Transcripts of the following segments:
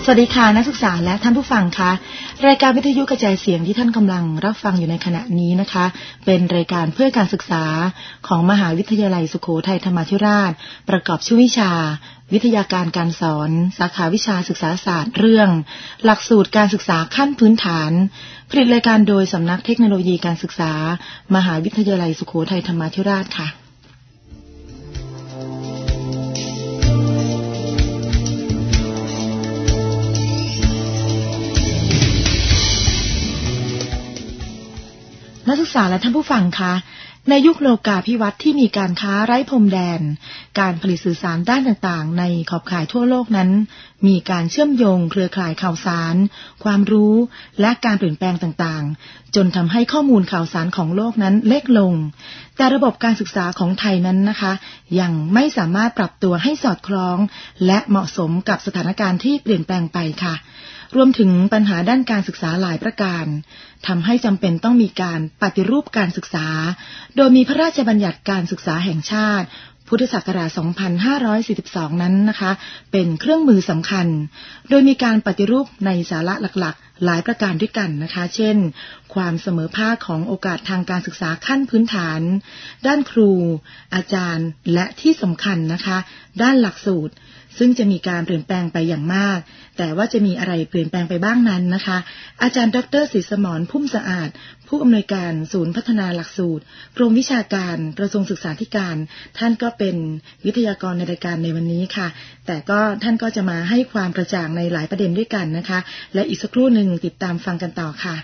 สวัสดีค่ะนักศึกษาและท่านผู้ฟังคะรายการวิทยุกระจายเสียงที่ท่านกำลังรับฟังอยู่ในขณะนี้นะคะเป็นรายการเพื่อการศึกษาของมหาวิทยาลัยสุโขทัยธรรมาธิราชประกอบชื่อวิชาวิทยาการการสอนสาขาวิชาศึกษาศาสตร์เรื่องหลักสูตรการศึกษาขั้นพื้นฐานผลิตรายการโดยสำนักเทคโนโลยีการศึกษามหาวิทยาลัยสุโขทัยธรรมาธิราชค่ะนักศึกษาและท่านผู้ฟังคะในยุคโลกาภิวัตน์ที่มีการค้าไร้พรมแดนการผลิตสื่อสารด้านต่างๆในขอบข่ายทั่วโลกนั้นมีการเชื่อมโยงเครือข่ายข่าวสารความรู้และการเปลี่ยนแปลงต่างๆจนทำให้ข้อมูลข่าวสารของโลกนั้นเล็กลงแต่ระบบการศึกษาของไทยนั้นนะคะยังไม่สามารถปรับตัวให้สอดคล้องและเหมาะสมกับสถานการณ์ที่เปลี่ยนแปลงไปค่ะรวมถึงปัญหาด้านการศึกษาหลายประการทำให้จำเป็นต้องมีการปฏิรูปการศึกษาโดยมีพระราชบัญญัติการศึกษาแห่งชาติพุทธศักราช 2542 นั้นนะคะเป็นเครื่องมือสำคัญโดยมีการปฏิรูปในสาระหลักๆหลายประการด้วยกันนะคะเช่นความเสมอภาคของโอกาสทางการศึกษาขั้นพื้นฐานด้านครูอาจารย์และที่สำคัญนะคะด้านหลักสูตรซึ่งจะมีการเปลี่ยนแปลงไปอย่างมากแต่ว่าจะมีอะไรเปลี่ยนแปลงไปบ้างนั้นนะคะอาจารย์ดร.ศรีสมรพุ่มสะอาดผู้อำนวยการศูนย์พัฒนาหลักสูตรกรมวิชาการกระทรวงศึกษาธิการท่านก็เป็นวิทยากรในรายการในวันนี้ค่ะแต่ก็ท่านก็จะมาให้ความกระจ่างในหลายประเด็นด้วยกันนะคะและอีกสักครู่หนึ่งติดตามฟังกันต่อค่ะ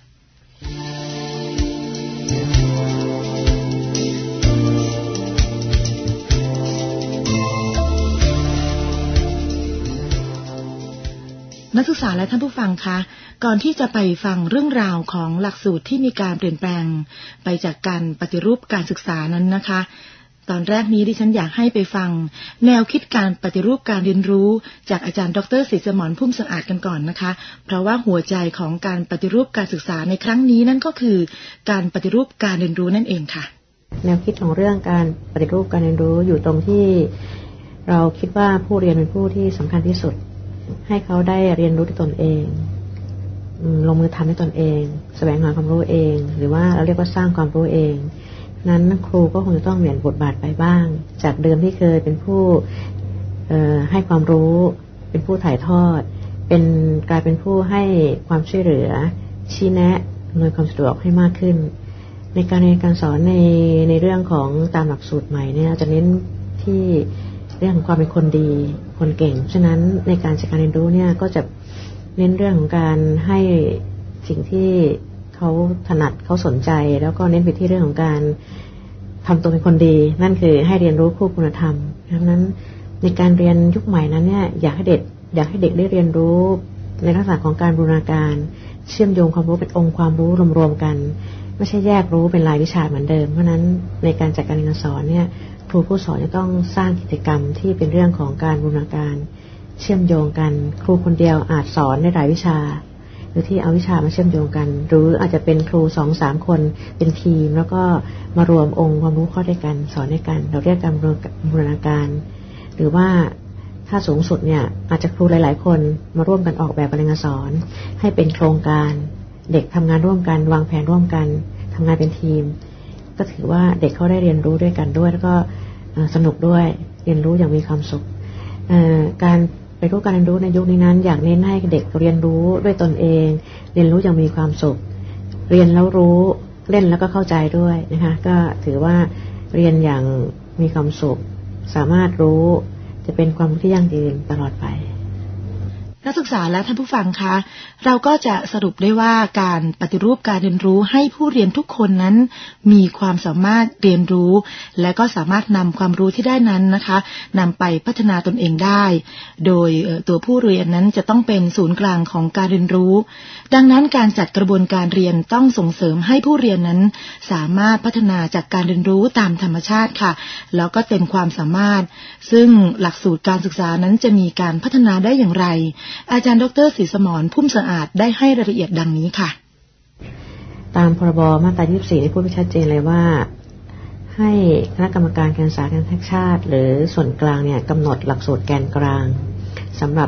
นักศึกษาและท่านผู้ฟังคะก่อนที่จะไปฟังเรื่องราวของหลักสูตรที่มีการเปลี่ยนแปลงไปจากการปฏิรูปการศึกษานั้นนะคะตอนแรกนี้ดิฉันอยากให้ไปฟังแนวคิดการปฏิรูปการเรียนรู้จากอาจารย์ดร.ศรีสมรพุ่มสะอาดกันก่อนนะคะเพราะว่าหัวใจของการปฏิรูปการศึกษาในครั้งนี้นั่นก็คือการปฏิรูปการเรียนรู้นั่นเองค่ะแนวคิดของเรื่องการปฏิรูปการเรียนรู้อยู่ตรงที่เราคิดว่าผู้เรียนเป็นผู้ที่สำคัญที่สุดให้เขาได้เรียนรู้ด้วยตนเองลงมือทำด้วยตนเองแสวงหาความรู้เองหรือว่าเราเรียกว่าสร้างความรู้เองนั้นครูก็คงจะต้องเปลี่ยนบทบาทไปบ้างจากเดิมที่เคยเป็นผู้ให้ความรู้เป็นผู้ถ่ายทอดกลายเป็นผู้ให้ความช่วยเหลือชี้แนะอำนวยความสะดวกให้มากขึ้นในการเรียนการสอนในเรื่องของตามหลักสูตรใหม่เนี่ยจะเน้นที่เรื่องของความเป็นคนดีคนเก่งฉะนั้นในการจัดการเรียนรู้เนี่ยก็จะเน้นเรื่องของการให้สิ่งที่เขาถนัดเขาสนใจแล้วก็เน้นไปที่เรื่องของการทำตัวเป็นคนดีนั่นคือให้เรียนรู้คู่คุณธรรมดังนั้นในการเรียนยุคใหม่นั้นเนี่ยอยากให้เด็กได้เรียนรู้ในลักษณะของการบูรณาการเชื่อมโยงความรู้เป็นองค์ความรู้รวมๆกันไม่ใช่แยกรู้เป็นรายวิชาเหมือนเดิมเพราะนั้นในการจัดการเรียนการสอนเนี่ยครูผู้สอนจะต้องสร้างกิจกรรมที่เป็นเรื่องของการบูรณาการเชื่อมโยงกันครูคนเดียวอาจสอนในหลายวิชาหรือที่เอาวิชามาเชื่อมโยงกันหรืออาจจะเป็นครู 2-3 คนเป็นทีมแล้วก็มารวมองค์ความรู้เข้าด้วยกันสอนด้วยกันเราเรียกการบูรณาการหรือว่าถ้าสูงสุดเนี่ยอาจจะครูหลายๆคนมาร่วมกันออกแบบการเรียนการสอนให้เป็นโครงการเด็กทำงานร่วมกันวางแผนร่วมกันทำงานเป็นทีมก็ถือว่าเด็กเขาได้เรียนรู้ด้วยกันด้วยแล้วก็สนุกด้วยเรียนรู้อย่างมีความสุขการไปรู้การเรียนรู้ในยุคนี้นั้นอยากเน้นให้เด็กเรียนรู้ด้วยตนเองเรียนรู้อย่างมีความสุขเรียนแล้วรู้เล่นแล้วก็เข้าใจด้วยนะคะก็ถือว่าเรียนอย่างมีความสุขสามารถรู้จะเป็นความรู้ที่ยั่งยืนตลอดไปนักศึกษาและท่านผู้ฟังคะเราก็จะสรุปได้ว่าการปฏิรูปการเรียนรู้ให้ผู้เรียนทุกคนนั้นมีความสามารถเรียนรู้และก็สามารถนำความรู้ที่ได้นั้นนะคะนำไปพัฒนาตนเองได้โดยตัวผู้เรียนนั้นจะต้องเป็นศูนย์กลางของการเรียนรู้ดังนั้นการจัดกระบวนการเรียนต้องส่งเสริมให้ผู้เรียนนั้นสามารถพัฒนาจากการเรียนรู้ตามธรรมชาติค่ะแล้วก็เต็มความสามารถซึ่งหลักสูตรการศึกษานั้นจะมีการพัฒนาได้อย่างไรอาจารย์ดร.ศรีสมรพุ่มสะอาดได้ให้รายละเอียดดังนี้ค่ะตามพรบมาตรา 24 ได้พูดไว้ชัดเจนเลยว่าให้คณะกรรมการการศึกษาแห่งชาติหรือส่วนกลางเนี่ยกำหนดหลักสูตรแกนกลางสำหรับ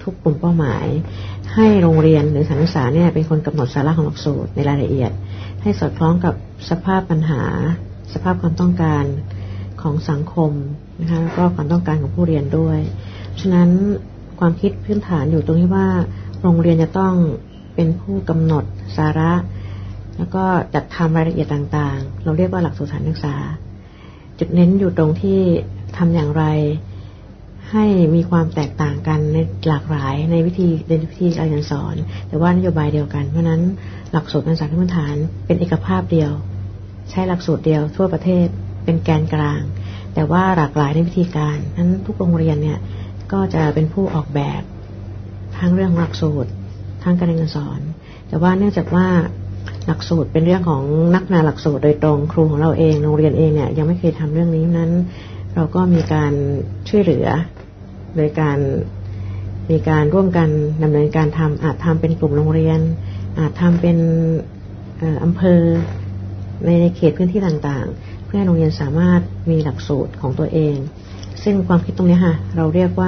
ทุกกลุ่มเป้าหมายให้โรงเรียนหรือสถานศึกษาเนี่ยเป็นคนกำหนดสาระของหลักสูตรในรายละเอียดให้สอดคล้องกับสภาพปัญหาสภาพความต้องการของสังคมนะคะแล้วก็ความต้องการของผู้เรียนด้วยฉะนั้นความคิดพื้นฐานอยู่ตรงที่ว่าโรงเรียนจะต้องเป็นผู้กำหนดสาระแล้วก็จัดทำรายละเอียดต่างๆเราเรียกว่าหลักสูตรสถานศึกษาจุดเน้นอยู่ตรงที่ทำอย่างไรให้มีความแตกต่างกันในหลากหลายในวิธีการเรียนสอนแต่ว่านโยบายเดียวกันเพราะนั้นหลักสูตรการศึกษาขั้นพื้นฐานเป็นเอกภาพเดียวใช้หลักสูตรเดียวทั่วประเทศเป็นแกนกลางแต่ว่าหลากหลายในวิธีการนั้นทุกโรงเรียนเนี่ยก็จะเป็นผู้ออกแบบทั้งเรื่องหลักสูตรทั้งการเรียนการสอนแต่ว่าเนื่องจากว่าหลักสูตรเป็นเรื่องของนักพัฒนาหลักสูตรโดยตรงครูของเราเองโรงเรียนเองเนี่ยยังไม่เคยทำเรื่องนี้นั้นเราก็มีการช่วยเหลือโดยการมีการร่วมกันดำเนินการทำอาจทำเป็นกลุ่มโรงเรียนอาจทำเป็นอำเภอในเขตพื้นที่ต่างๆเพื่อให้โรงเรียนสามารถมีหลักสูตรของตัวเองซึ่งความคิดตรงนี้ค่ะเราเรียกว่า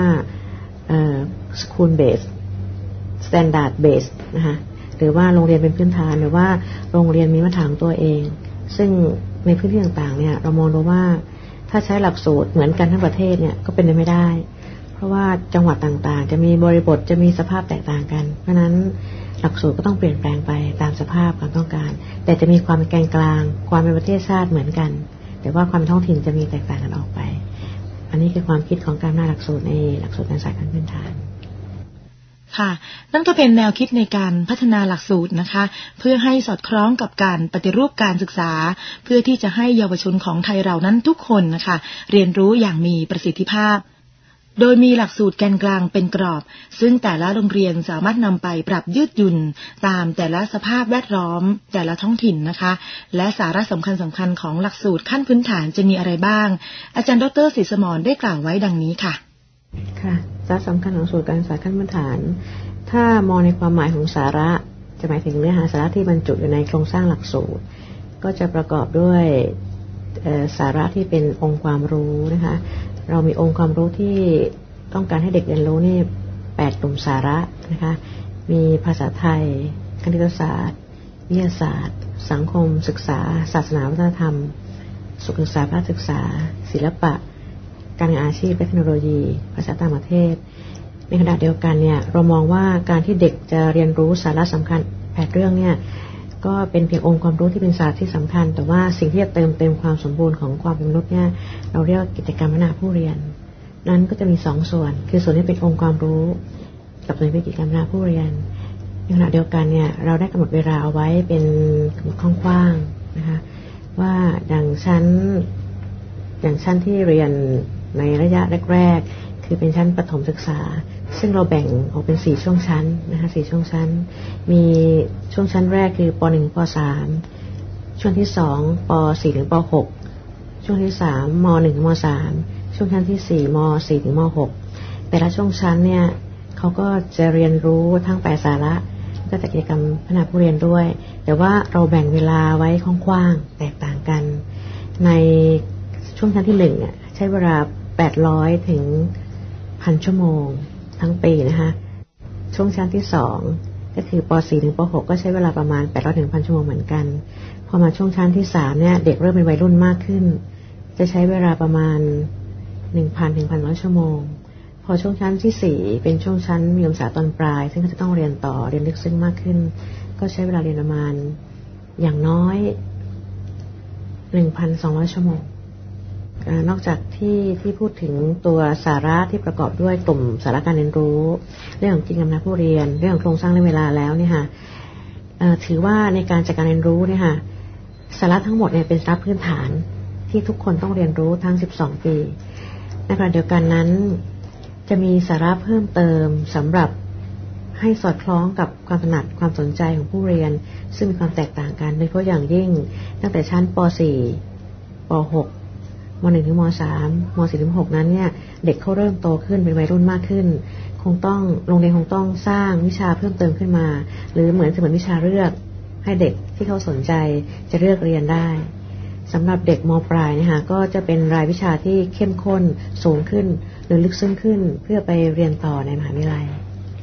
school based standard based นะคะหรือว่าโรงเรียนเป็นพื้นฐานหรือว่าโรงเรียนมีมาตรฐานตัวเองซึ่งในพื้นที่ต่างๆเนี่ยเรามองดูว่าถ้าใช้หลักสูตรเหมือนกันทั้งประเทศเนี่ยก็เป็นไปไม่ได้เพราะว่าจังหวัดต่างๆจะมีบริบทจะมีสภาพแตกต่างกันเพราะนั้นหลักสูตรก็ต้องเปลี่ยนแปลงไปตามสภาพความต้องการแต่จะมีความเป็นแกนกลางความเป็นประเทศชาติเหมือนกันแต่ว่าความท้องถิ่นจะมีแตกต่างกันออกไปอันนี้คือความคิดของการพัฒนาหลักสูตรในหลักสูตรการศึกษาขั้นพื้นฐานค่ะนั่นก็เป็นแนวคิดในการพัฒนาหลักสูตรนะคะเพื่อให้สอดคล้องกับการปฏิรูปการศึกษาเพื่อที่จะให้เยาวชนของไทยเรานั้นทุกคนนะคะเรียนรู้อย่างมีประสิทธิภาพโดยมีหลักสูตรแกนกลางเป็นกรอบซึ่งแต่ละโรงเรียนสามารถนำไปปรับยืดหยุ่นตามแต่ละสภาพแวดล้อมแต่ละท้องถิ่นนะคะและสาระสำคัญของหลักสูตรขั้นพื้นฐานจะมีอะไรบ้างอาจารย์ดร.ศรีสมรได้กล่าวไว้ดังนี้ค่ะค่ะสาระสำคัญของสูตรการศึกษาขั้นพื้นฐานถ้ามองในความหมายของสาระจะหมายถึงเนื้อหาสาระที่บรรจุอยู่ในโครงสร้างหลักสูตรก็จะประกอบด้วยสาระที่เป็นองค์ความรู้นะคะเรามีองค์ความรู้ที่ต้องการให้เด็กเรียนรู้นี่8กลุ่มสาระนะคะมีภาษาไทยคณิตศาสตร์วิทยาศาสตร์สังคมศึกษาศาสนาวัฒนธรรมสุขศึกษาภาคศึกษาศิลปะการงานอาชีพและเทคโนโลยีภาษาต่างประเทศในขณะเดียวกันเนี่ยเรามองว่าการที่เด็กจะเรียนรู้สาระสำคัญ8เรื่องเนี่ยก็เป็นเพียงองค์ความรู้ที่เป็นศาสตร์ที่สำคัญแต่ว่าสิ่งที่จะเติมเต็มความสมบูรณ์ของความเป็นมนุษย์เนี่ยเราเรียกกิจกรรมพัฒนาผู้เรียนนั้นก็จะมี2ส่วนคือส่วนที่เป็นองค์ความรู้กับส่วนที่เป็นกิจกรรมพัฒนาผู้เรียนในขณะเดียวกันเนี่ยเราได้กำหนดเวลาเอาไว้เป็นกว้างๆนะคะว่าอย่างชั้นที่เรียนในระยะแรกๆคือเป็นชั้นประถมศึกษาซึ่งเราแบ่งออกเป็น4ช่วงชั้นนะคะ4ช่วงชั้นมีช่วงชั้นแรกคือป.1 ป.3 ช่วงที่2ป.4 ถึงป.6 ช่วงที่3ม.1 ถึงม.3 ช่วงชั้นที่4ม.4 ถึงม.6 แต่ละช่วงชั้นเนี่ยเขาก็จะเรียนรู้ทั้ง8สาระก็จะกิจกรรมพัฒนาผู้เรียนด้วยแต่ว่าเราแบ่งเวลาไว้กว้างๆแตกต่างกันในช่วงชั้นที่1เนี่ยใช้เวลา800ถึง 1,000 ชั่วโมงทั้งปีนะคะช่วงชั้นที่2ก็คือป.4 ถึงป.6 ก็ใช้เวลาประมาณ800ถึง 1,000 ชั่วโมงเหมือนกันพอมาช่วงชั้นที่3เนี่ยเด็กเริ่มเป็นวัยรุ่นมากขึ้นจะใช้เวลาประมาณ 1,000 ถึง 1,100 ชั่วโมงพอช่วงชั้นที่4เป็นช่วงชั้นมัธยมศึกษาตอนปลายซึ่งก็จะต้องเรียนต่อเรียนลึกซึ้งมากขึ้นก็ใช้เวลาเรียนประมาณอย่างน้อย 1,200 ชั่วโมงนอกจากที่พูดถึงตัวสาระที่ประกอบด้วยกลุ่มสาระการเรียนรู้เรื่องของกิจกรรมผู้เรียนเรื่องของโครงสร้างและเวลาแล้วเนี่ยค่ะถือว่าในการจัดการเรียนรู้เนี่ยค่ะสาระทั้งหมดเนี่ยเป็นสาระพื้นฐานที่ทุกคนต้องเรียนรู้ทั้ง12ปีในขณะเดียวกันนั้นจะมีสาระเพิ่มเติมสำหรับให้สอดคล้องกับความถนัดความสนใจของผู้เรียนซึ่งมีความแตกต่างกันโดยเฉพาะอย่างยิ่งตั้งแต่ชั้นป.4 ป.6ม.1 ถึงม.3 ม.4 ถึงม.6 นั้นเนี่ยเด็กเขาเริ่มโตขึ้นเป็นวัยรุ่นมากขึ้นโรงเรียนคงต้องสร้างวิชาเพิ่มเติมขึ้นมาหรือเหมือนวิชาเลือกให้เด็กที่เขาสนใจจะเลือกเรียนได้สำหรับเด็กม.ปลายนะคะก็จะเป็นรายวิชาที่เข้มข้นสูงขึ้นหรือลึกซึ้งขึ้นเพื่อไปเรียนต่อในมหาวิทยาลัย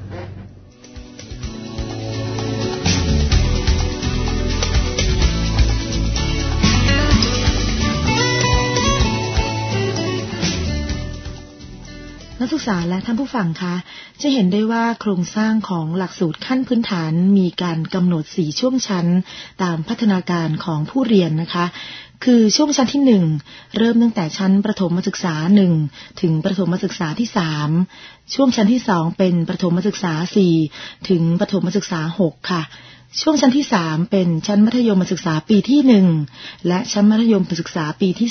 นักศึกษาและท่านผู้ฟังคะจะเห็นได้ว่าโครงสร้างของหลักสูตรขั้นพื้นฐานมีการกำหนด4ช่วงชั้นตามพัฒนาการของผู้เรียนนะคะคือช่วงชั้นที่1เริ่มตั้งแต่ชั้นประถมศึกษา1ถึงประถมศึกษาที่3ช่วงชั้นที่2เป็นประถมศึกษา4ถึงประถมศึกษา6ค่ะช่วงชั้นที่3เป็นชั้นมัธยมศึกษาปีที่1และชั้นมัธยมศึกษาปีที่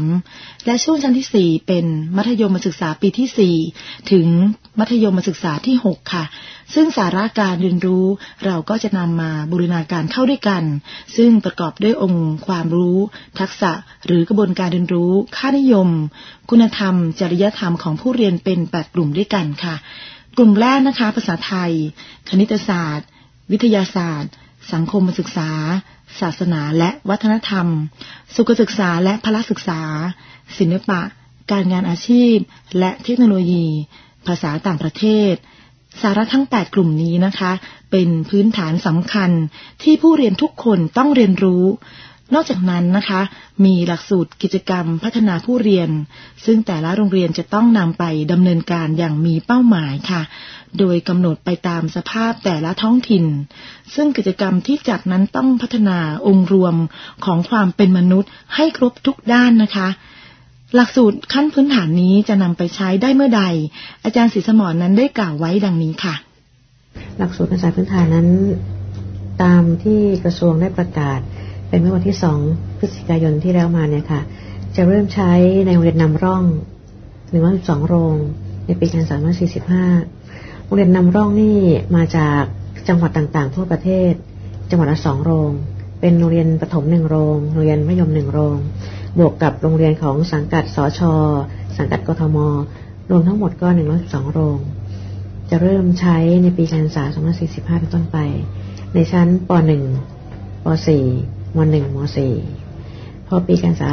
3และช่วงชั้นที่4เป็นมัธยมศึกษาปีที่4ถึงมัธยมศึกษาที่6ค่ะซึ่งสาระการเรียนรู้เราก็จะนำมาบูรณาการเข้าด้วยกันซึ่งประกอบด้วยองค์ความรู้ทักษะหรือกระบวนการเรียนรู้ค่านิยมคุณธรรมจริยธรรมของผู้เรียนเป็น8กลุ่มด้วยกันค่ะกลุ่มแรกนะคะภาษาไทยคณิตศาสตร์วิทยาศาสตร์สังคมศึกษาศาสนาและวัฒนธรรมสุขศึกษาและพละศึกษาศิลปะการงานอาชีพและเทคโนโลยีภาษาต่างประเทศสาระทั้ง8กลุ่มนี้นะคะเป็นพื้นฐานสำคัญที่ผู้เรียนทุกคนต้องเรียนรู้นอกจากนั้นนะคะมีหลักสูตรกิจกรรมพัฒนาผู้เรียนซึ่งแต่ละโรงเรียนจะต้องนำไปดำเนินการอย่างมีเป้าหมายค่ะโดยกำหนดไปตามสภาพแต่ละท้องถิ่นซึ่งกิจกรรมที่จัดนั้นต้องพัฒนาองค์รวมของความเป็นมนุษย์ให้ครบทุกด้านนะคะหลักสูตรขั้นพื้นฐานนี้จะนำไปใช้ได้เมื่อใดอาจารย์ศรีสมรนั้นได้กล่าวไว้ดังนี้ค่ะหลักสูตรการศึกษาพื้นฐานนั้นตามที่กระทรวงได้ประกาศเป็นเมื่อวันที่2พฤศจิกายนที่แล้วมาเนี่ยค่ะจะเริ่มใช้ในโรงเรียนนำร่อง112โรงในปีการศึกษา25โรงเรียนนำร่องนี่มาจากจังหวัดต่างๆทั่วประเทศจังหวัดละ2โรงเป็นโรงเรียนประถม1โรงโรงเรียนมัธยม1โรงบวกกับโรงเรียนของสังกัดสช.สังกัดกทม.รวมทั้งหมดก็112โรงจะเริ่มใช้ในปีการศึกษา2545เป็นต้นไปในชั้นป.1 ป.4 ม.1 ม.4 พอปีการศึกษา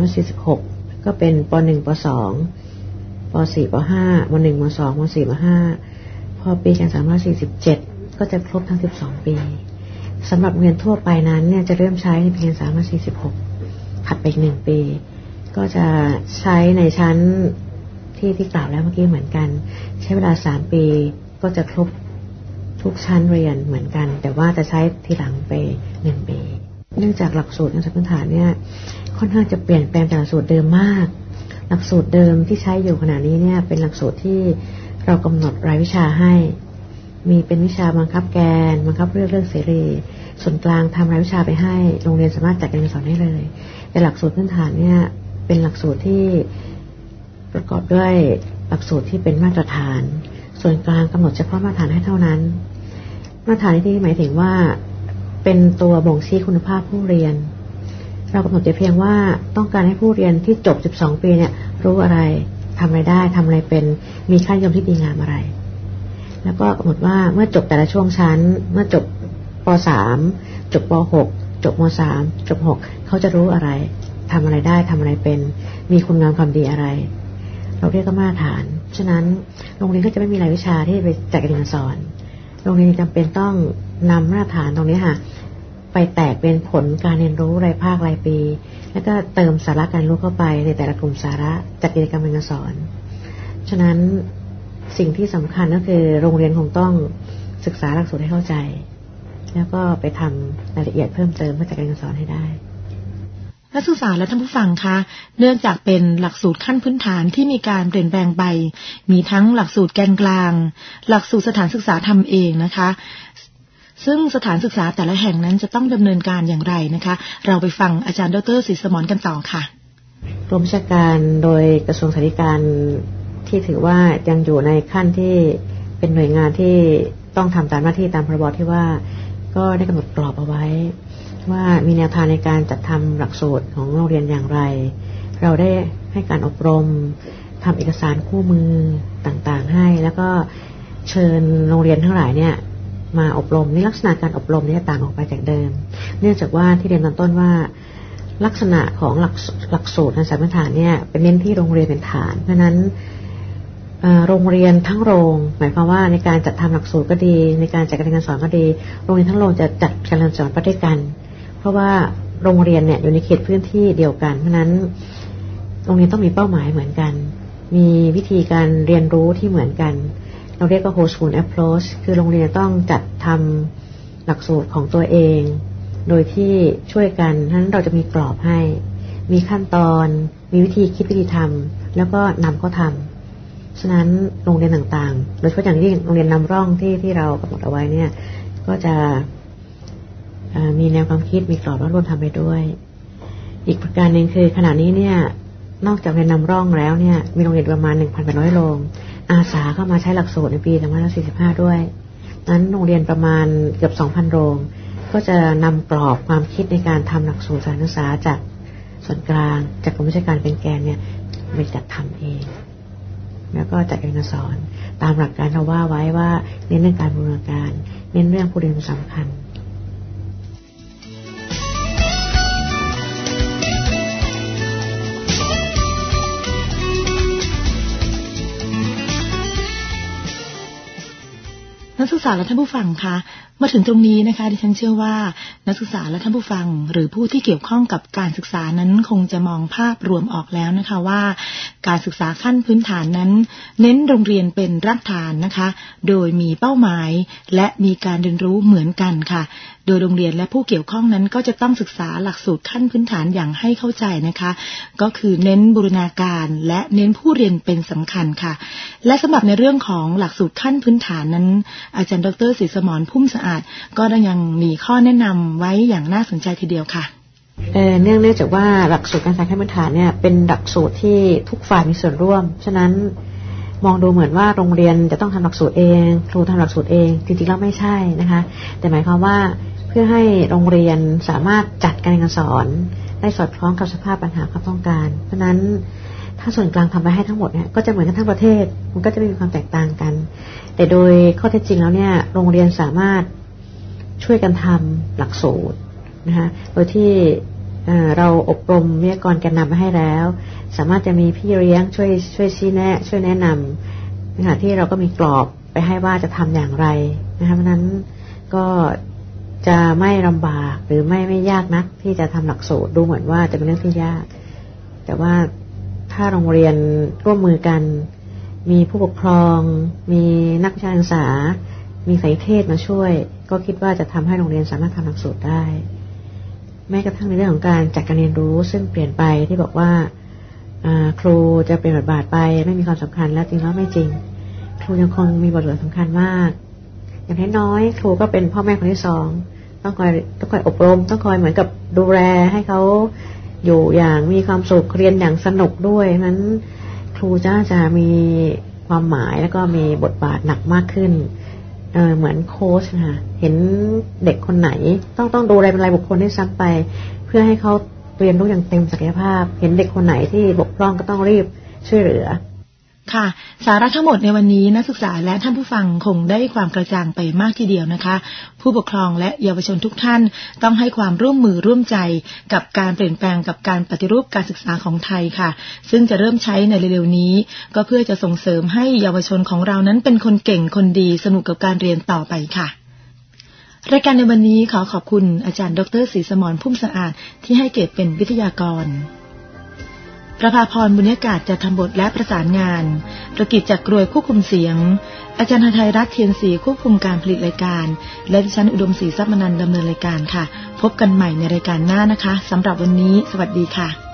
2546ก็เป็นป.1 ป.2 ป.4 ป.5 ม.1 ม.2 ม.4 ม.5 พอปีการศึกษา2547ก็จะครบทั้ง12ปีสำหรับโรงเรียนทั่วไปนั้นเนี่ยจะเริ่มใช้ในปีการศึกษา2546ถัดไปอีก1ปีก็จะใช้ในชั้นที่กล่าวแล้วเมื่อกี้เหมือนกันใช้เวลา3ปีก็จะครบทุกชั้นเรียนเหมือนกันแต่ว่าจะใช้ทีหลังไป1ปีเนื่องจากหลักสูตรการศึกษาพื้นฐานเนี่ยค่อนข้างจะเปลี่ยนแปลงจากหลักสูตรเดิมมากหลักสูตรเดิมที่ใช้อยู่ขณะนี้เนี่ยเป็นหลักสูตรที่เรากำหนดรายวิชาให้มีเป็นวิชาบังคับแกนบังคับเรื่องเสรีส่วนกลางทำรายวิชาไปให้โรงเรียนสามารถจัดการเรียนสอนได้เลยแต่หลักสูตรพื้นฐานเนี่ยเป็นหลักสูตรที่ประกอบด้วยหลักสูตรที่เป็นมาตรฐานส่วนกลางกำหนดเฉพาะมาตรฐานให้เท่านั้นมาตรฐานที่หมายถึงว่าเป็นตัวบ่งชี้คุณภาพผู้เรียนเรากำหนดแต่เพียงว่าต้องการให้ผู้เรียนที่จบ12ปีเนี่ยรู้อะไรทำอะไรได้ทำอะไรเป็นมีค่านิยมที่ดีงามอะไรแล้วก็กำหนดว่าเมื่อจบแต่ละช่วงชั้นเมื่อจบป.3 จบป.6 จบม.3 จบ6เขาจะรู้อะไรทำอะไรได้ทำอะไรเป็นมีคุณงามความดีอะไรเราเรียกว่ามาตรฐานฉะนั้นโรงเรียนก็จะไม่มีรายวิชาที่ไปจัดการเรียนสอนโรงเรียนจำเป็นต้องนำมาตรฐานตรงนี้ค่ะไปแตกเป็นผลการเรียนรู้รายภาครายปีแล้วก็เติมสาระการรู้เข้าไปในแต่ละกลุ่มสาระจัดกิจกรรมการสอนฉะนั้นสิ่งที่สำคัญก็คือโรงเรียนคงต้องศึกษาหลักสูตรให้เข้าใจแล้วก็ไปทำรายละเอียดเพิ่มเติมเพื่อจัดการเรียนสอนให้ได้นักศึกษาและท่านผู้ฟังคะเนื่องจากเป็นหลักสูตรขั้นพื้นฐานที่มีการเปลี่ยนแปลงไปมีทั้งหลักสูตรแกนกลางหลักสูตรสถานศึกษาทำเองนะคะซึ่งสถานศึกษาแต่ละแห่งนั้นจะต้องดำเนินการอย่างไรนะคะเราไปฟังอาจารย์ดร.ศรีสมรกันต่อค่ะกรมวิชาการโดยกระทรวงศึกษาธิการที่ถือว่ายังอยู่ในขั้นที่เป็นหน่วยงานที่ต้องทำตามหน้าที่ตามพรบที่ว่าก็ได้กำหนดกรอบเอาไว้ว่ามีแนวทางในการจัดทำหลักสูตรของโรงเรียนอย่างไรเราได้ให้การอบรมทำเอกสารคู่มือต่างๆให้แล้วก็เชิญโรงเรียนทั้งหลายเนี่ยมาอบรมในลักษณะการอบรมนี้ต่างออกไปจากเดิมเนื่องจากว่าที่เรียนตอนต้นว่าลักษณะของหลักสูตรการศึกษาพื้นฐานเนี่ยเป็นเน้นที่โรงเรียนเป็นฐานเพราะนั้นโรงเรียนทั้งโรงหมายความว่าในการจัดทำหลักสูตรก็ดีในการจัดการเรียนการสอนก็ดีโรงเรียนทั้งโรงจะจัดการเรียนสอนไปด้วยกันเพราะว่าโรงเรียนเนี่ยอยู่ในเขตพื้นที่เดียวกันเพราะนั้นโรงเรียนต้องมีเป้าหมายเหมือนกันมีวิธีการเรียนรู้ที่เหมือนกันเราเรียกว่า whole school approach คือโรงเรียนต้องจัดทำหลักสูตรของตัวเองโดยที่ช่วยกันฉะนั้นเราจะมีกรอบให้มีขั้นตอนมีวิธีคิดวิธีทำแล้วก็นำเข้าทำฉะนั้นโรงเรียนต่างๆโดยเฉพาะอย่างยิ่งโรงเรียนนำร่องที่เรากำหนดเอาไว้เนี่ยก็จะมีแนวความคิดมีกรอบและร่วมทำไปด้วยอีกประการหนึ่งคือขณะนี้เนี่ยนอกจากเรียนนำร่องแล้วเนี่ยมีโรงเรียนประมาณ 1,800 โรงอาสาเข้ามาใช้หลักสูตรในปี2545ด้วยนั้นโรงเรียนประมาณเกือบ 2,000 โรงก็จะนำกรอบความคิดในการทำหลักสูตรสถานศึกษาจากส่วนกลางจากกรมวิชาการเป็นแกนเนี่ยไปจัดทำเองแล้วก็จัดการสอนตามหลักการเราว่าไว้ว่าเน้นเรื่องการบูรณาการเน้นเรื่องผู้เรียนสำคัญนักศึกษาและท่านผู้ฟังคะมาถึงตรงนี้นะคะดิฉันเชื่อว่านักศึกษาและท่านผู้ฟังหรือผู้ที่เกี่ยวข้องกับการศึกษานั้นคงจะมองภาพรวมออกแล้วนะคะว่าการศึกษาขั้นพื้นฐานนั้นเน้นโรงเรียนเป็นรากฐานนะคะโดยมีเป้าหมายและมีการเรียนรู้เหมือนกันค่ะโดยโรงเรียนและผู้เกี่ยวข้องนั้นก็จะต้องศึกษาหลักสูตรขั้นพื้นฐานอย่างให้เข้าใจนะคะก็คือเน้นบูรณาการและเน้นผู้เรียนเป็นสำคัญค่ะและสำหรับในเรื่องของหลักสูตรขั้นพื้นฐานนั้นอาจารย์ดร.ศรีสมรพุ่มสะอาดก็ยังมีข้อแนะนำไว้อย่างน่าสนใจทีเดียวค่ะเนื่องจากว่าหลักสูตรการศึกษาขั้นพื้นฐานเนี่ยเป็นหลักสูตรที่ทุกฝ่ายมีส่วนร่วมฉะนั้นมองดูเหมือนว่าโรงเรียนจะต้องทำหลักสูตรเองครูทำหลักสูตรเองจริงๆแล้วไม่ใช่นะคะแต่หมายความว่าเพื่อให้โรงเรียนสามารถจัดการเรียนการสอนได้สอดคล้องกับสภาพปัญหาความต้องการเพราะนั้นถ้าส่วนกลางทำไปให้ทั้งหมดเนี่ยก็จะเหมือนกันทั้งประเทศมันก็จะไม่มีความแตกต่างกันแต่โดยข้อเท็จจริงแล้วเนี่ยโรงเรียนสามารถช่วยกันทำหลักสูตรนะคะโดยที่เราอบรมวิทยากรแกนนำมาให้แล้วสามารถจะมีพี่เลี้ยงช่วยชี้แนะช่วยแนะนำนะคะที่เราก็มีกรอบไปให้ว่าจะทำอย่างไรนะคะเพราะนั้นก็จะไม่ลำบากหรือไม่ยากนักที่จะทำหลักสูตรดูเหมือนว่าจะเป็นเรื่องที่ยากแต่ว่าถ้าโรงเรียนร่วมมือกันมีผู้ปกครองมีนักวิชาการศึกษามีสายเทศมาช่วยก็คิดว่าจะทำให้โรงเรียนสามารถทำหลักสูตรได้แม้กระทั่งในเรื่องของการจัดการเรียนรู้ซึ่งเปลี่ยนไปที่บอกว่าครูจะเป็นบทบาทไปไม่มีความสำคัญแล้วจริงแล้วไม่จริงครูยังคงมีบทบาทสำคัญมากอย่างน้อยครูก็เป็นพ่อแม่คนที่สองต้องคอยอบรมต้องคอยเหมือนกับดูแลให้เขาอยู่อย่างมีความสุขเรียนอย่างสนุกด้วยนั้นครูจะมีความหมายแล้วก็มีบทบาทหนักมากขึ้นเหมือนโค้ชนะคะเห็นเด็กคนไหนต้องดูแลเป็นรายบุคคลให้ซ้ำไปเพื่อให้เขาเรียนรู้อย่างเต็มศักยภาพเห็นเด็กคนไหนที่บกพร่องก็ต้องรีบช่วยเหลือค่ะสาระทั้งหมดในวันนี้นักศึกษาและท่านผู้ฟังคงได้ความกระจ่างไปมากทีเดียวนะคะผู้ปกครองและเยาวชนทุกท่านต้องให้ความร่วมมือร่วมใจกับการเปลี่ยนแปลงกับการปฏิรูปการศึกษาของไทยค่ะซึ่งจะเริ่มใช้ในเร็วๆนี้ก็เพื่อจะส่งเสริมให้เยาวชนของเรานั้นเป็นคนเก่งคนดีสนุกกับการเรียนต่อไปค่ะรายการในวันนี้ขอบคุณอาจารย์ดร.ศรีสมรพุ่มสะอาดที่ให้เกียรติเป็นวิทยากรประภาพรบุญญากาศจะทำบทและประสานงานประกิจจักรกรวยควบคุมเสียงอาจารย์หทัยรัตน์เทียนศรีควบคุมการผลิตรายการและดิฉันอุดมศรีทรัพย์มนันท์ดำเนินรายการค่ะพบกันใหม่ในรายการหน้านะคะสำหรับวันนี้สวัสดีค่ะ